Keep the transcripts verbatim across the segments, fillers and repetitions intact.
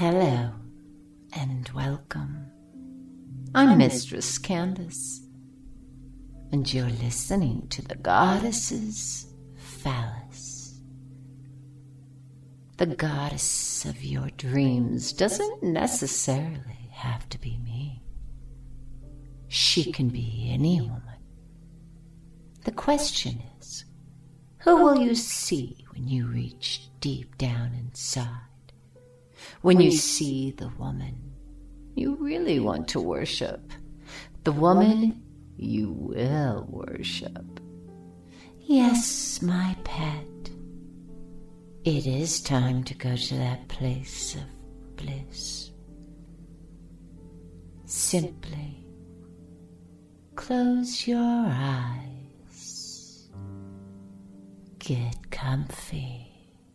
Hello and welcome. I'm Mistress Candace, and you're listening to the Goddess's Phallus. The goddess of your dreams doesn't necessarily have to be me. She can be any woman. The question is, who will you see when you reach deep down inside? When you see the woman you really want to worship, the woman you will worship. Yes, my pet, it is time to go to that place of bliss. Simply close your eyes, get comfy,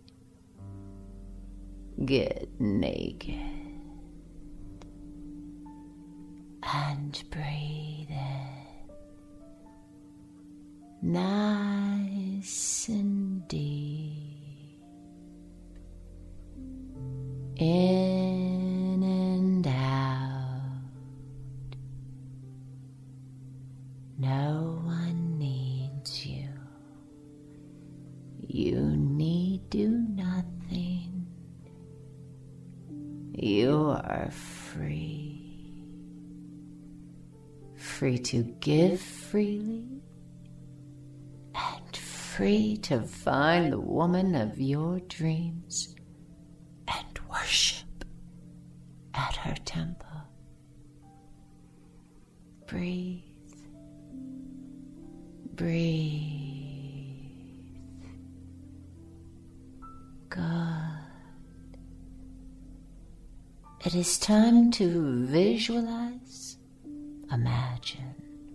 get naked, and breathe in, nice and deep, in and out. No one needs you. You need do nothing. You are free, free to give freely, and free to find the woman of your dreams and worship at her temple. Breathe, breathe. Good. It is time to visualize, imagine,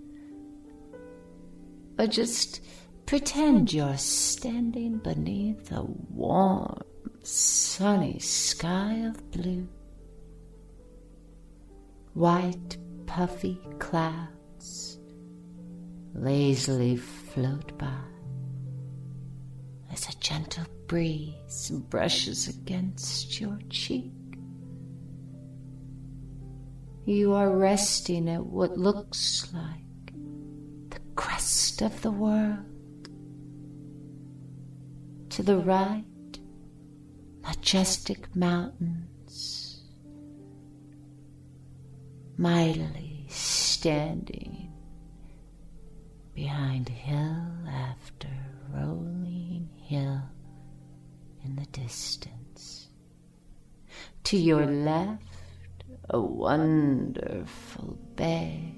or just pretend you're standing beneath a warm, sunny sky of blue. White, puffy clouds lazily float by as a gentle breeze brushes against your cheek. You are resting at what looks like the crest of the world. To the right, majestic mountains, mightily standing behind hill after rolling hill in the distance. To your left, a wonderful bay.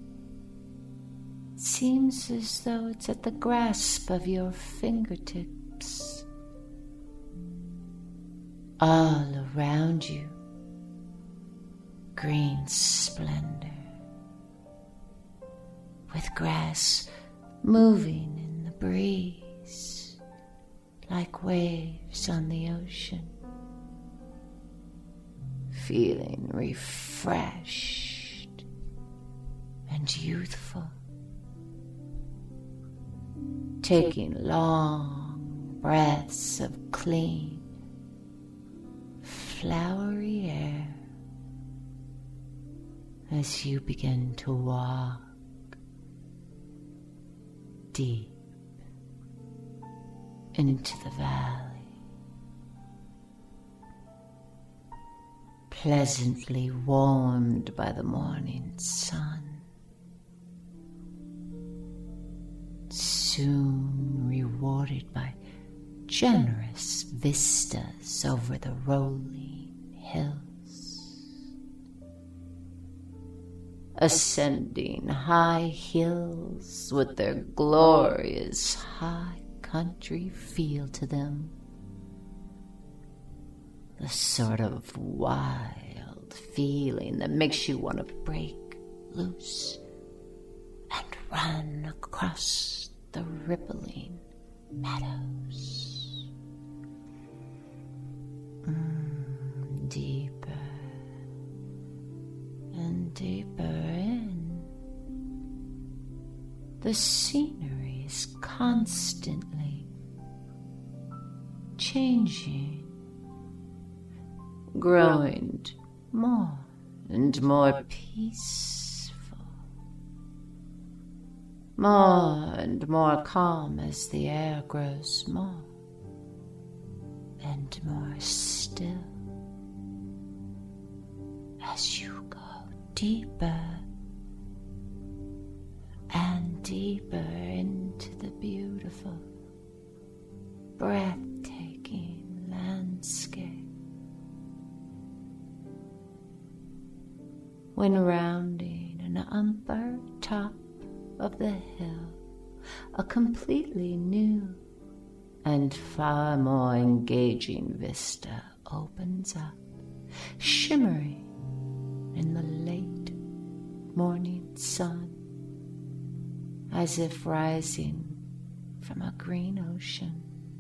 Seems as though it's at the grasp of your fingertips. All around you, green splendor, with grass moving in the breeze like waves on the ocean. Feeling refreshed and youthful, taking long breaths of clean, flowery air as you begin to walk deep into the valley. Pleasantly warmed by the morning sun, soon rewarded by generous vistas over the rolling hills, ascending high hills with their glorious high country feel to them. The sort of wild feeling that makes you want to break loose and run across the rippling meadows. Mm, deeper and deeper in. The scenery is constantly changing, growing more and more peaceful, more and more calm as the air grows more and more still as you go deeper and deeper into the beautiful, breathtaking landscape. When rounding an upper top of the hill, a completely new and far more engaging vista opens up, shimmering in the late morning sun, as if rising from a green ocean.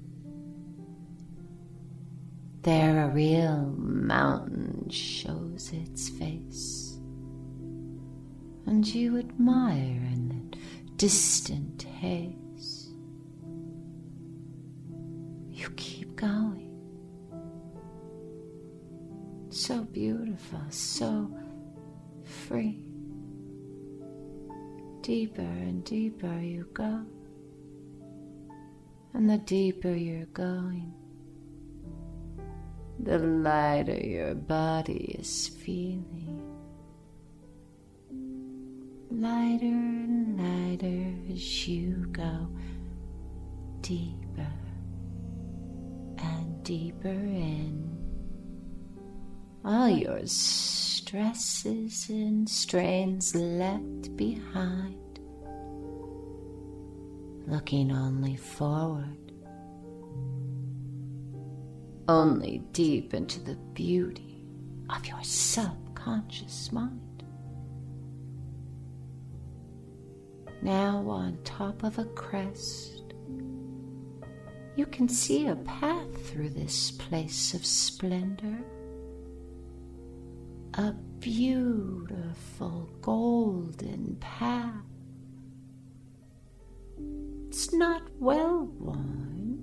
There a real mountain shows its face, and you admire in the distant haze. You keep going. So beautiful, so free. Deeper and deeper you go, and the deeper you're going, the lighter your body is feeling. Lighter and lighter as you go deeper and deeper in. All your stresses and strains left behind, looking only forward, only deep into the beauty of your subconscious mind. Now on top of a crest, you can see a path through this place of splendor. A beautiful golden path. It's not well worn,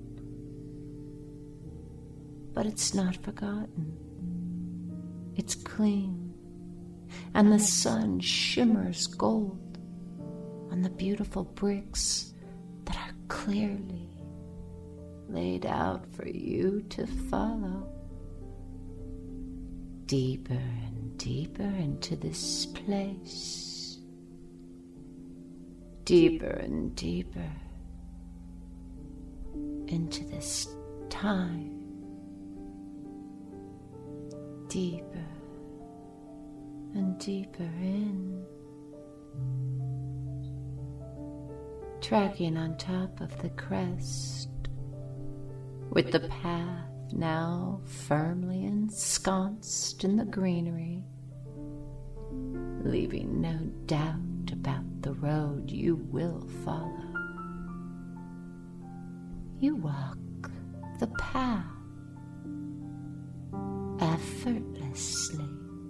but it's not forgotten. It's clean, and the sun shimmers gold on the beautiful bricks that are clearly laid out for you to follow. Deeper and deeper into this place. Deeper and deeper into this time. Deeper and deeper in. Tracking on top of the crest, with the path now firmly ensconced in the greenery, leaving no doubt about the road you will follow. You walk the path effortlessly,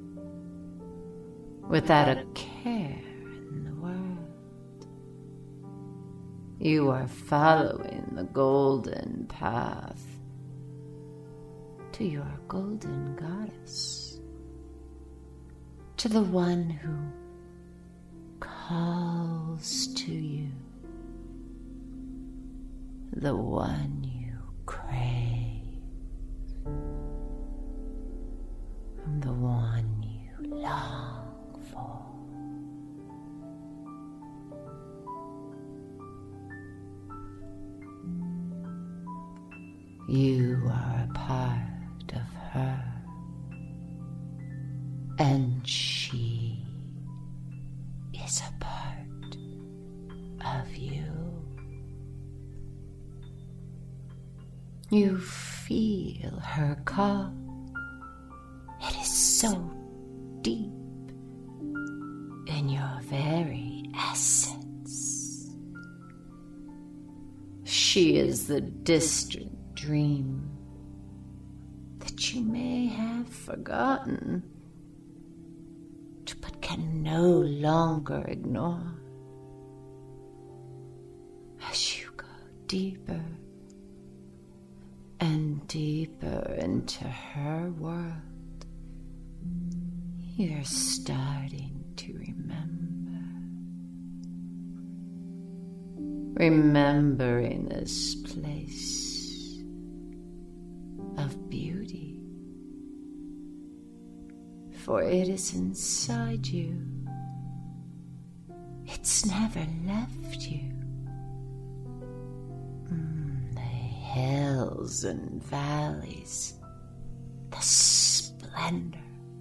without a care in the world. You are following the golden path to your golden goddess, to the one who calls to you, the one you crave, the one you long for. You are a part of her, and she is a part of you. You feel her call. It is so deep in your very essence. She is the distant dream that you may have forgotten, but can no longer ignore. As you go deeper and deeper into her world, You're starting to remember. Remembering this place of beauty. For it is inside you. It's never left you. Mm, the hills and valleys, the splendor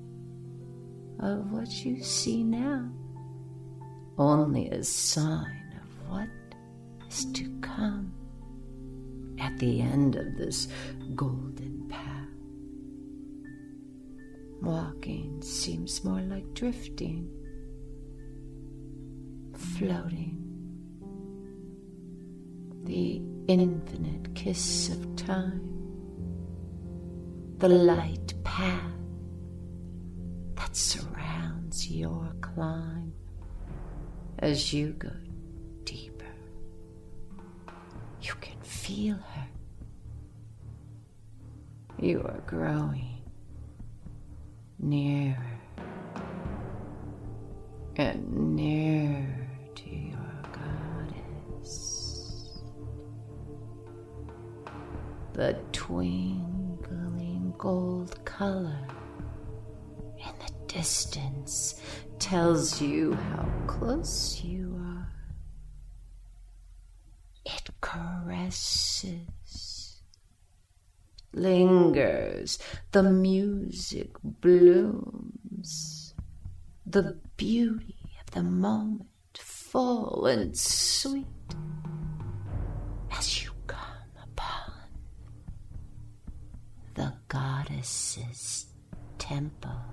of what you see now, only a sign of what is to come at the end of this golden path. Walking seems more like drifting, floating. The infinite kiss of time, the light path that surrounds your climb as you go deeper. You can feel her. You are growing nearer and nearer to your goddess. The twinkling gold color in the distance tells you how close you are. It caresses, lingers, the music blooms, the beauty of the moment full and sweet as you come upon the goddess's temple.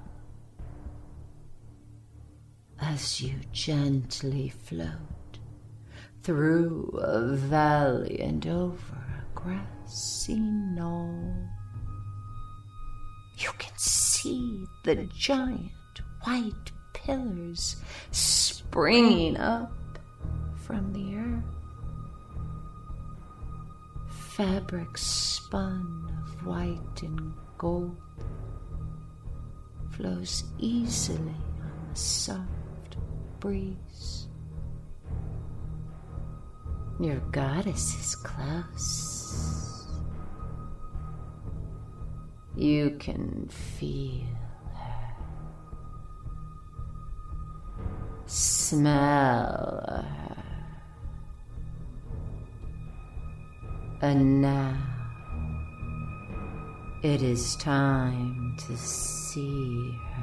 As you gently float through a valley and over a grassy knoll, you can see the giant white pillars springing up from the earth. Fabric spun of white and gold flows easily on the soft breeze. Your goddess is close. You can feel her, smell her, and now it is time to see her.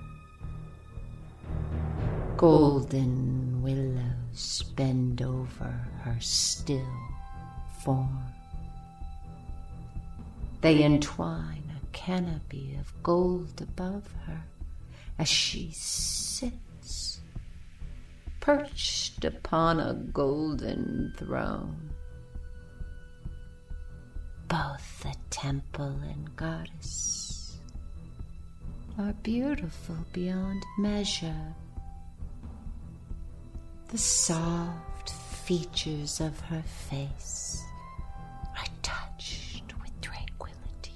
Golden willows bend over her still form. They entwine a canopy of gold above her as she sits, perched upon a golden throne. Both the temple and goddess are beautiful beyond measure. The soft features of her face are touched with tranquility.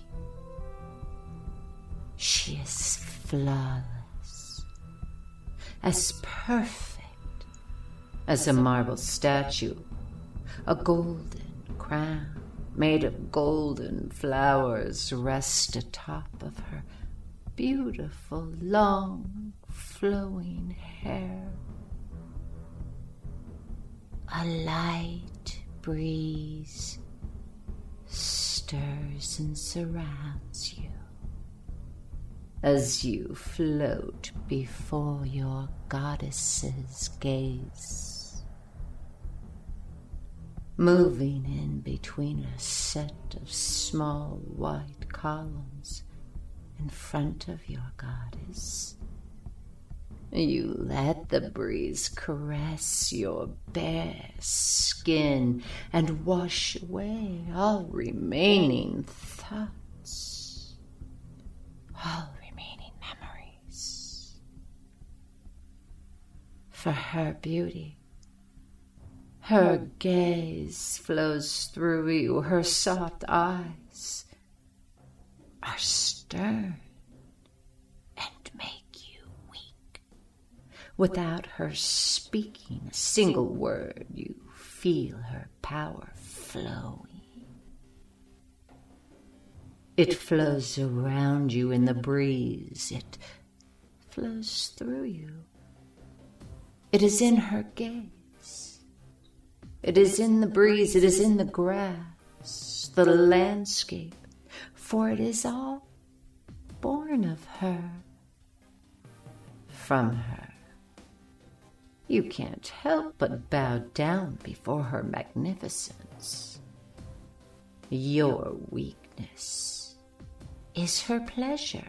She is flawless, as perfect as a marble statue, a golden crown made of golden flowers rests atop of her beautiful, long, flowing hair. A light breeze stirs and surrounds you as you float before your goddess's gaze, moving in between a set of small white columns in front of your goddess. You let the breeze caress your bare skin and wash away all remaining thoughts, all remaining memories. For her beauty, her gaze flows through you, her soft eyes are stern and Without her speaking a single word, you feel her power flowing. It flows around you in the breeze. It flows through you. It is in her gaze. It is in the breeze. It is in the grass, the landscape, for it is all born of her, from her. You can't help but bow down before her magnificence. Your weakness is her pleasure.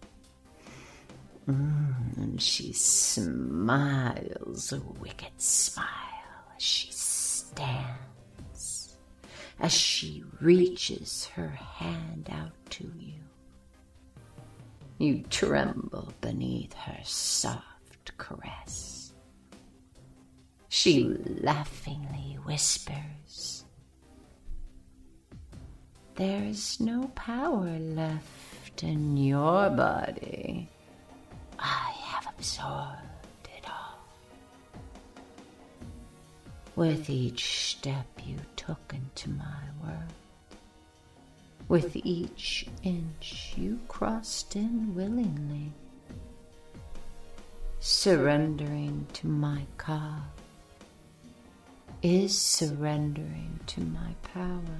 Mm, and she smiles a wicked smile as she stands, as she reaches her hand out to you. You tremble beneath her soft caress. She laughingly whispers, "There's no power left in your body. I have absorbed it all." With each step you took into my world, with each inch you crossed in willingly, surrendering to my call is surrendering to my power.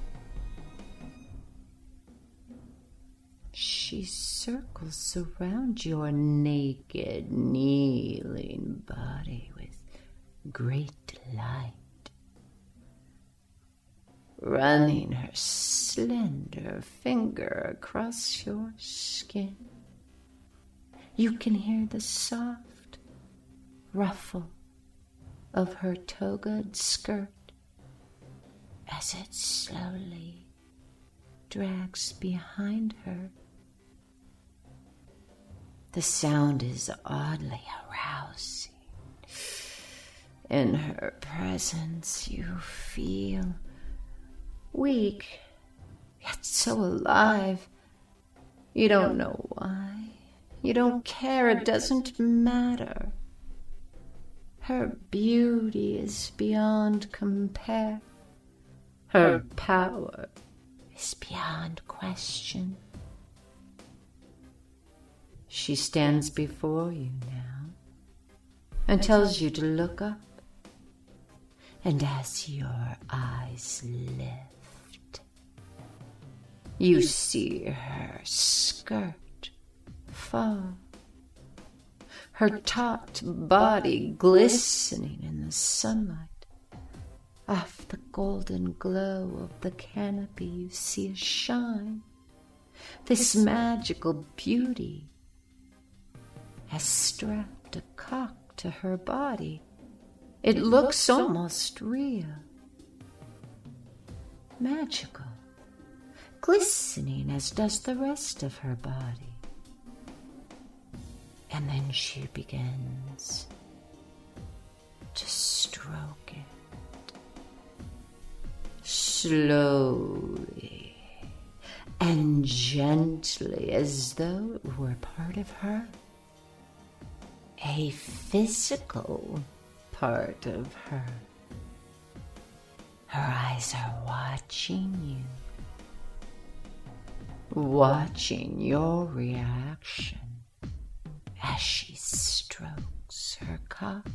She circles around your naked, kneeling body with great delight, running her slender finger across your skin. You can hear the soft ruffle of her togaed skirt as it slowly drags behind her. The sound is oddly arousing. In her presence you feel weak, yet so alive. You don't know why. You don't care. It doesn't matter. Her beauty is beyond compare. Her power is beyond question. She stands before you now and tells you to look up. And as your eyes lift, you see her skirt fall, her taut body glistening in the sunlight. Off the golden glow of the canopy you see a shine. This magical beauty has strapped a cock to her body. It looks almost real, magical, glistening as does the rest of her body. And then she begins to stroke it, slowly and gently, as though it were part of her, a physical part of her. Her eyes are watching you, watching your reaction as she strokes her cock.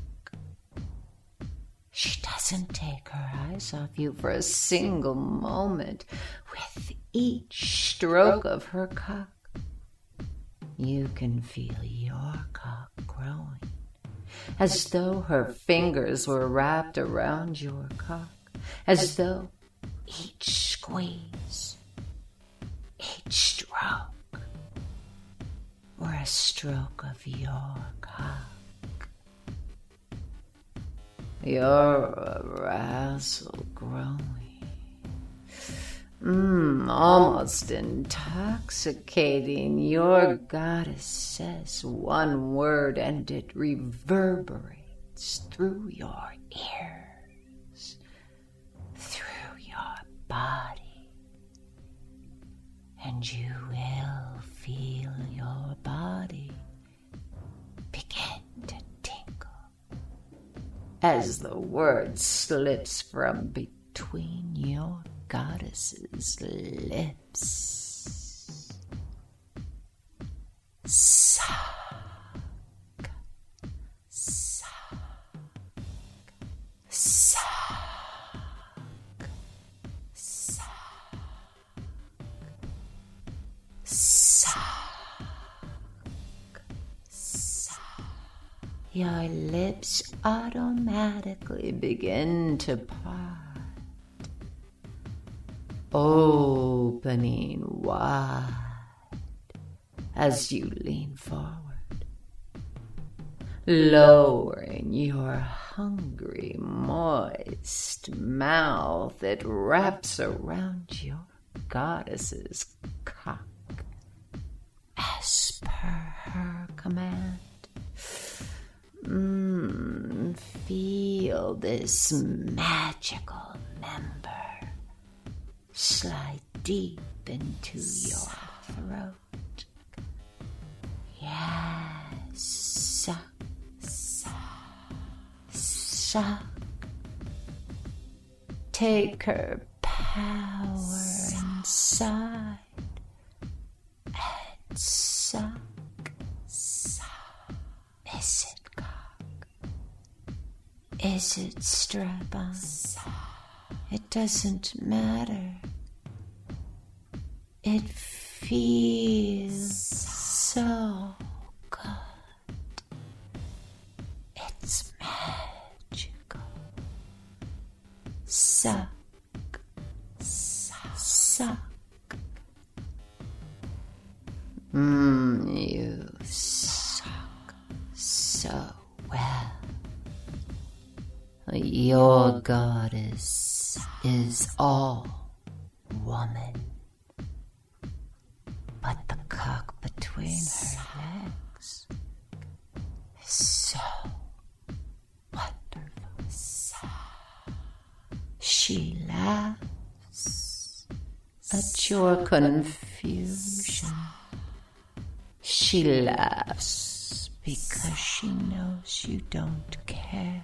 She doesn't take her eyes off you for a single moment. With each stroke of her cock, you can feel your cock growing, as though her fingers were wrapped around your cock, as though each squeeze, each stroke were a stroke of your cock. Your arousal growing, mm, almost intoxicating. Your goddess says one word and it reverberates through your ears, through your body, and you will feel your body begin to tingle. as the word slips from between your goddess's lips. Suck, suck, suck, suck, suck, suck. Your lips automatically begin to part, opening wide as you lean forward, lowering your hungry, moist mouth that wraps around your goddess's cock as per her command. Mm, feel this magical member slide deep into your throat. Yes, suck, suck, suck. Take her power inside and suck, suck. Is it cock? Is it strap-on? It doesn't matter. It feels so good. It's magical. Suck, suck, suck. Mmm, you suck so well. Your goddess is all woman, but the cock between her legs is so wonderful. She laughs at your confusion. She laughs because she knows you don't care.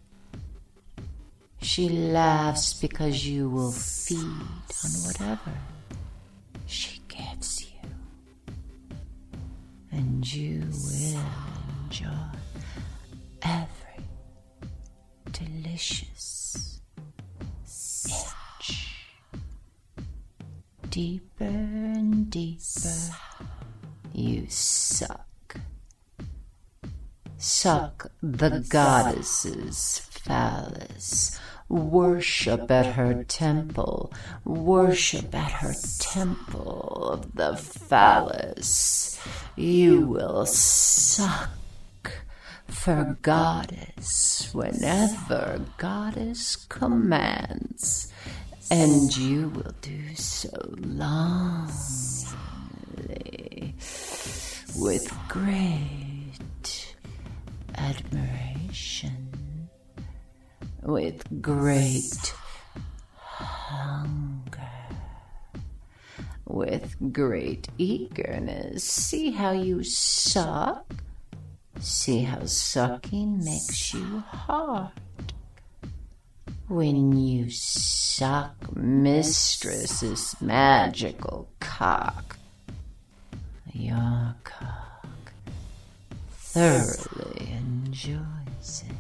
She laughs because you will feed on whatever she gives you. And you will enjoy every delicious inch. Deeper and deeper you suck. Suck the goddess's phallus. Worship at her temple. Worship at her temple of the phallus. You will suck for goddess whenever goddess commands, and you will do so longingly, with great admiration, with great hunger, with great eagerness. See how you suck? See how sucking makes you hard? When you suck mistress's magical cock, your cock thoroughly enjoys it.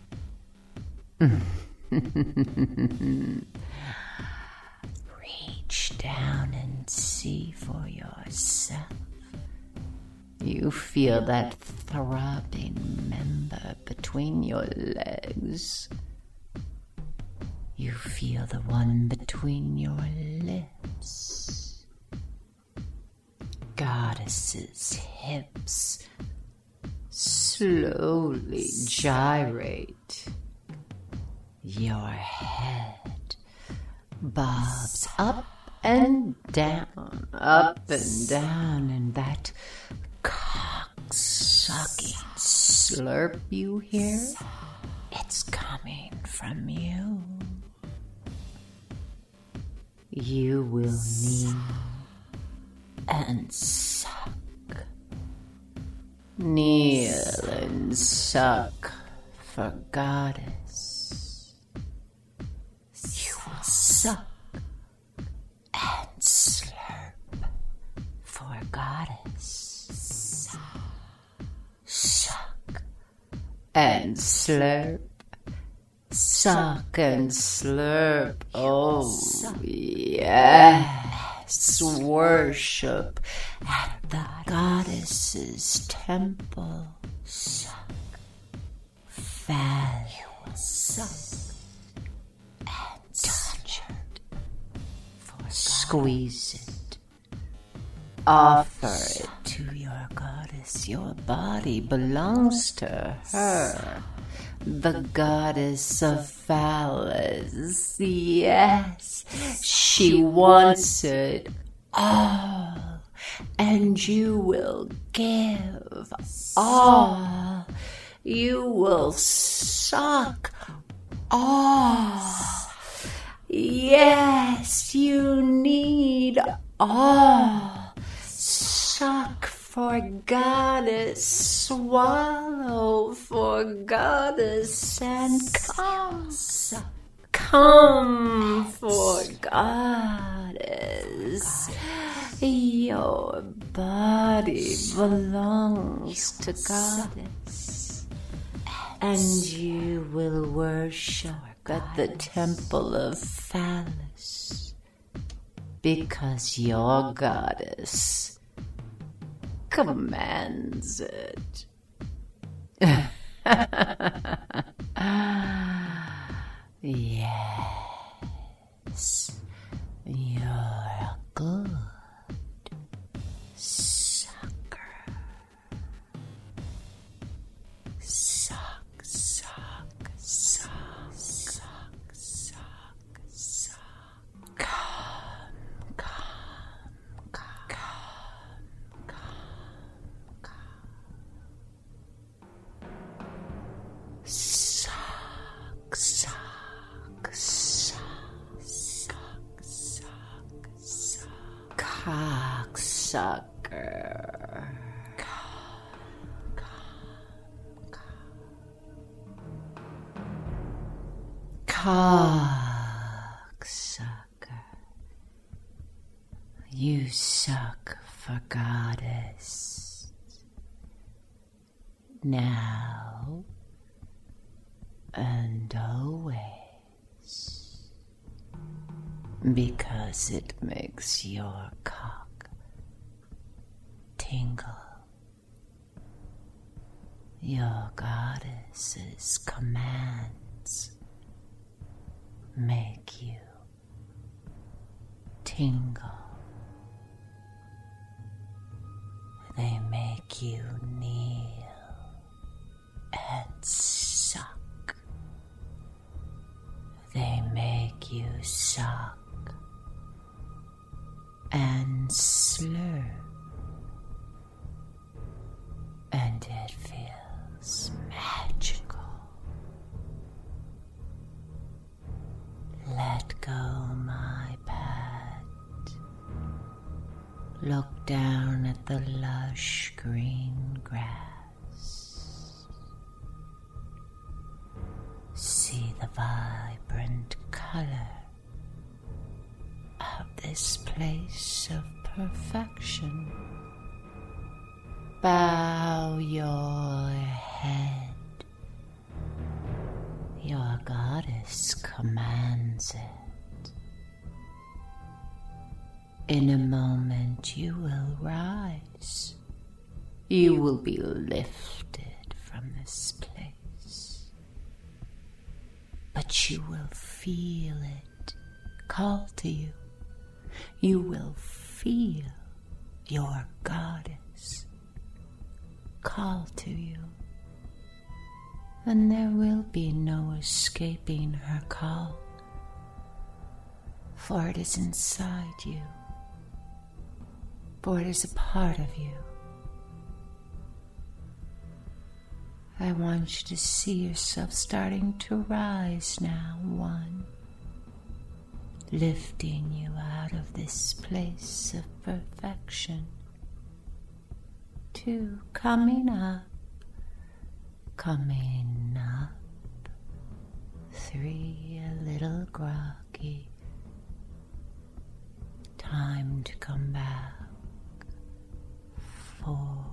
Reach down and see for yourself. You feel that throbbing member between your legs. You feel the one between your lips. Goddess's hips slowly gyrate. Your head bobs up and down, up and down, and that cock-sucking slurp you hear, it's coming from you. You will kneel and suck. Kneel and suck for goddess. You will suck and slurp for goddess. Suck and slurp. Suck and slurp. Oh, yes. Worship at the goddess's temple. Suck. Phallus. Suck and touch it. Squeeze it. Offer it to your goddess. Your body belongs to her. The goddess of Phallus. Yes, she wants it all. And you will give all. You will suck all. Yes, you need all. Suck for goddess, swallow for goddess, and come. Come for goddess. Your body belongs to goddess, and you will worship at the temple of Phallus, because your goddess commands it. Yes, you're a good sucker. Suck, suck, suck, suck, suck, suck. Come, come, come, come, come. Suck, suck. Cocksucker. Cocksucker. You suck for goddess. Now and always. Because it makes your cock tingle. Your goddess's commands make you tingle. They make you kneel and suck. They make you suck and slurp, and it feels magical. Let go, my pet. Look down at the lush green grass. See the vibrant color of this place of perfection. Bow your head. Your goddess commands it. In a moment you will rise. You will be lifted from this place. But you will feel it call to you. You will feel your goddess call to you. And there will be no escaping her call, for it is inside you, for it is a part of you. I want you to see yourself starting to rise now, one, lifting you out of this place of perfection, two, coming up, coming up, three, a little groggy. Time to come back. Four,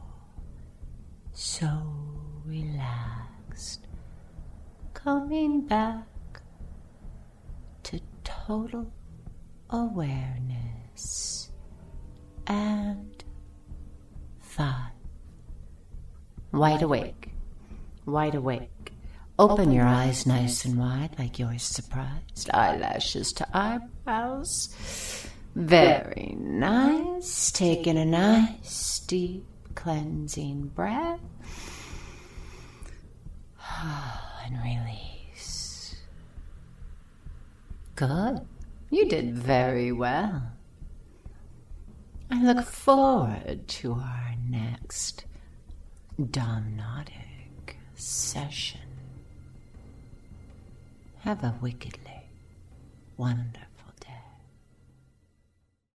so relaxed. Coming back to total awareness. And five. Wide awake. Wide awake. Open your eyes nice and wide like you're surprised. Eyelashes to eyebrows. Very nice. Taking a nice, deep, cleansing breath. And release. Good. You did very well. I look forward to our next Domnotic session. Have a wickedly wonderful